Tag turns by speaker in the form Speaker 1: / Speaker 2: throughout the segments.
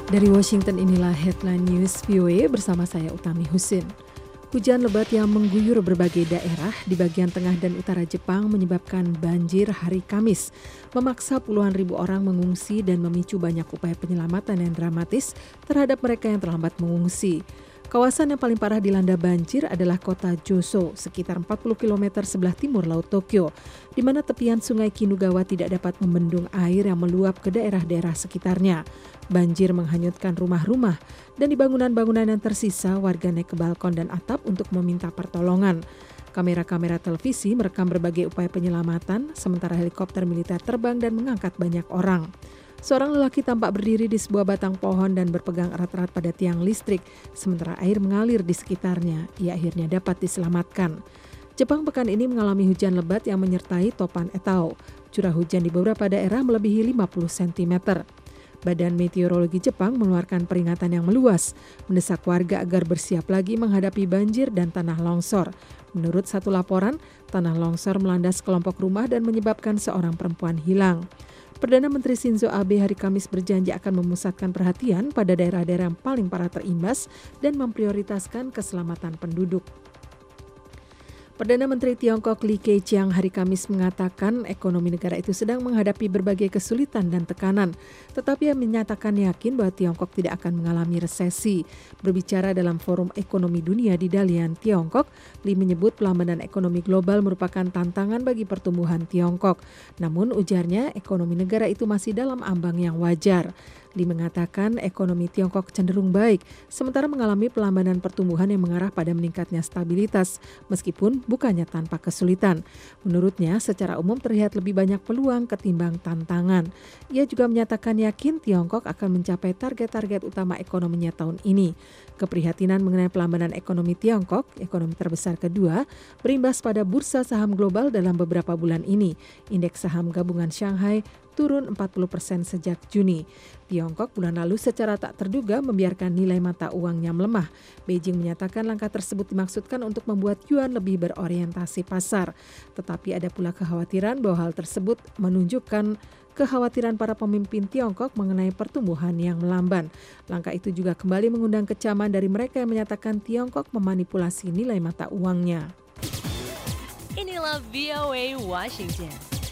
Speaker 1: Dari Washington inilah Headline News VOA bersama saya Utami Husin. Hujan lebat yang mengguyur berbagai daerah di bagian tengah dan utara Jepang menyebabkan banjir hari Kamis, memaksa puluhan ribu orang mengungsi dan memicu banyak upaya penyelamatan yang dramatis terhadap mereka yang terlambat mengungsi. Kawasan yang paling parah dilanda banjir adalah kota Joso, sekitar 40 km sebelah timur Laut Tokyo, di mana tepian sungai Kinugawa tidak dapat membendung air yang meluap ke daerah-daerah sekitarnya. Banjir menghanyutkan rumah-rumah, dan di bangunan-bangunan yang tersisa, warga naik ke balkon dan atap untuk meminta pertolongan. Kamera-kamera televisi merekam berbagai upaya penyelamatan, sementara helikopter militer terbang dan mengangkat banyak orang. Seorang lelaki tampak berdiri di sebuah batang pohon dan berpegang erat-erat pada tiang listrik, sementara air mengalir di sekitarnya. Ia akhirnya dapat diselamatkan. Jepang pekan ini mengalami hujan lebat yang menyertai topan Etao. Curah hujan di beberapa daerah melebihi 50 cm. Badan Meteorologi Jepang mengeluarkan peringatan yang meluas, mendesak warga agar bersiap lagi menghadapi banjir dan tanah longsor. Menurut satu laporan, tanah longsor melandas kelompok rumah dan menyebabkan seorang perempuan hilang. Perdana Menteri Shinzo Abe hari Kamis berjanji akan memusatkan perhatian pada daerah-daerah yang paling parah terimbas dan memprioritaskan keselamatan penduduk. Perdana Menteri Tiongkok Li Keqiang hari Kamis mengatakan ekonomi negara itu sedang menghadapi berbagai kesulitan dan tekanan, tetapi ia menyatakan yakin bahwa Tiongkok tidak akan mengalami resesi. Berbicara dalam Forum Ekonomi Dunia di Dalian, Tiongkok, Li menyebut pelambatan ekonomi global merupakan tantangan bagi pertumbuhan Tiongkok. Namun ujarnya ekonomi negara itu masih dalam ambang yang wajar. Li mengatakan ekonomi Tiongkok cenderung baik, sementara mengalami pelambatan pertumbuhan yang mengarah pada meningkatnya stabilitas, meskipun bukannya tanpa kesulitan. Menurutnya, secara umum terlihat lebih banyak peluang ketimbang tantangan. Ia juga menyatakan yakin Tiongkok akan mencapai target-target utama ekonominya tahun ini. Keprihatinan mengenai pelambatan ekonomi Tiongkok, ekonomi terbesar kedua, berimbas pada bursa saham global dalam beberapa bulan ini. Indeks saham gabungan Shanghai turun 40% sejak Juni. Tiongkok bulan lalu secara tak terduga membiarkan nilai mata uangnya melemah. Beijing menyatakan langkah tersebut dimaksudkan untuk membuat yuan lebih berorientasi pasar. Tetapi ada pula kekhawatiran bahwa hal tersebut menunjukkan kekhawatiran para pemimpin Tiongkok mengenai pertumbuhan yang melamban. Langkah itu juga kembali mengundang kecaman dari mereka yang menyatakan Tiongkok memanipulasi nilai mata uangnya.
Speaker 2: Inilah VOA Washington.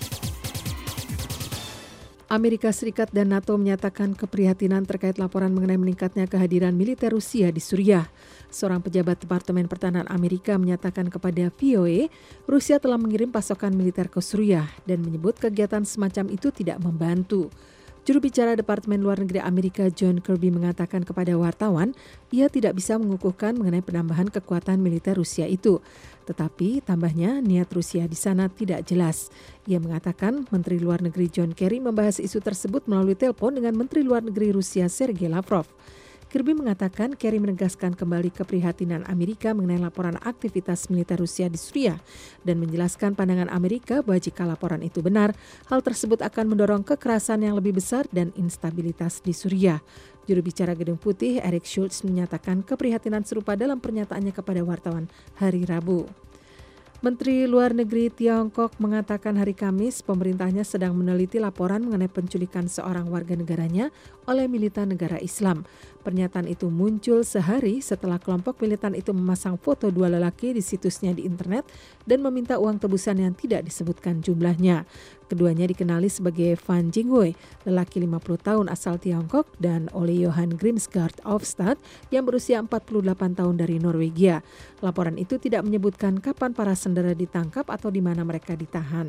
Speaker 1: Amerika Serikat dan NATO menyatakan keprihatinan terkait laporan mengenai meningkatnya kehadiran militer Rusia di Suriah. Seorang pejabat Departemen Pertahanan Amerika menyatakan kepada VOA, Rusia telah mengirim pasokan militer ke Suriah dan menyebut kegiatan semacam itu tidak membantu. Juru bicara Departemen Luar Negeri Amerika John Kirby mengatakan kepada wartawan, ia tidak bisa mengukuhkan mengenai penambahan kekuatan militer Rusia itu. Tetapi tambahnya niat Rusia di sana tidak jelas. Ia mengatakan Menteri Luar Negeri John Kerry membahas isu tersebut melalui telepon dengan Menteri Luar Negeri Rusia Sergei Lavrov. Kirby mengatakan Kerry menegaskan kembali keprihatinan Amerika mengenai laporan aktivitas militer Rusia di Suriah dan menjelaskan pandangan Amerika bahwa jika laporan itu benar, hal tersebut akan mendorong kekerasan yang lebih besar dan instabilitas di Suriah. Juru bicara Gedung Putih Eric Schultz menyatakan keprihatinan serupa dalam pernyataannya kepada wartawan hari Rabu. Menteri Luar Negeri Tiongkok mengatakan hari Kamis pemerintahnya sedang meneliti laporan mengenai penculikan seorang warga negaranya oleh militan negara Islam. Pernyataan itu muncul sehari setelah kelompok militan itu memasang foto dua lelaki di situsnya di internet dan meminta uang tebusan yang tidak disebutkan jumlahnya. Keduanya dikenali sebagai Fan Jingwei, lelaki 50 tahun asal Tiongkok, dan Ole Johan Grimsgaard Ofstad yang berusia 48 tahun dari Norwegia. Laporan itu tidak menyebutkan kapan para sandera ditangkap atau di mana mereka ditahan.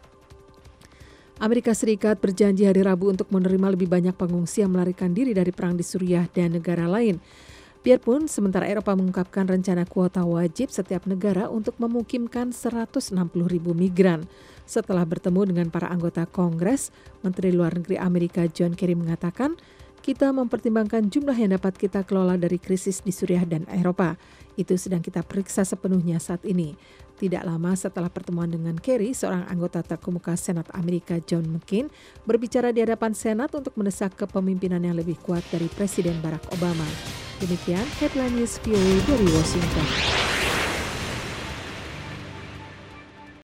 Speaker 1: Amerika Serikat berjanji hari Rabu untuk menerima lebih banyak pengungsi yang melarikan diri dari perang di Suriah dan negara lain. Biarpun sementara Eropa mengungkapkan rencana kuota wajib setiap negara untuk memukimkan 160.000 migran. Setelah bertemu dengan para anggota Kongres, Menteri Luar Negeri Amerika John Kerry mengatakan, kita mempertimbangkan jumlah yang dapat kita kelola dari krisis di Suriah dan Eropa. Itu sedang kita periksa sepenuhnya saat ini. Tidak lama setelah pertemuan dengan Kerry, seorang anggota terkemuka Senat Amerika John McCain berbicara di hadapan Senat untuk mendesak kepemimpinan yang lebih kuat dari Presiden Barack Obama. Demikian Headline News VOA dari Washington.